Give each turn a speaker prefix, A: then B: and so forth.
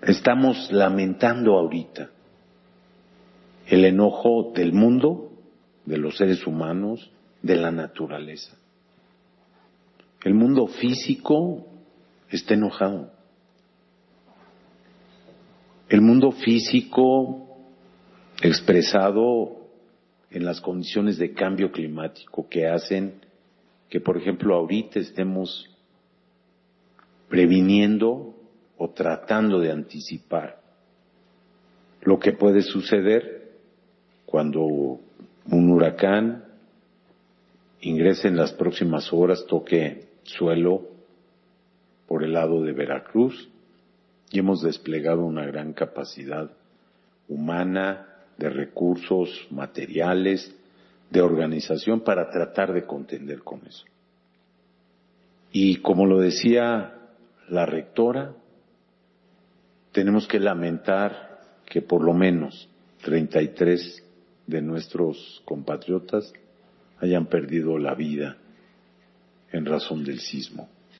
A: Estamos lamentando ahorita el enojo del mundo, de los seres humanos, de la naturaleza. El mundo físico está enojado. El mundo físico expresado en las condiciones de cambio climático que hacen que, por ejemplo, ahorita estemos previniendo o tratando de anticipar lo que puede suceder cuando un huracán ingrese en las próximas horas, toque suelo por el lado de Veracruz, y hemos desplegado una gran capacidad humana, de recursos materiales, de organización para tratar de contender con eso. Y como lo decía la rectora, tenemos que lamentar que por lo menos 33 de nuestros compatriotas hayan perdido la vida en razón del sismo.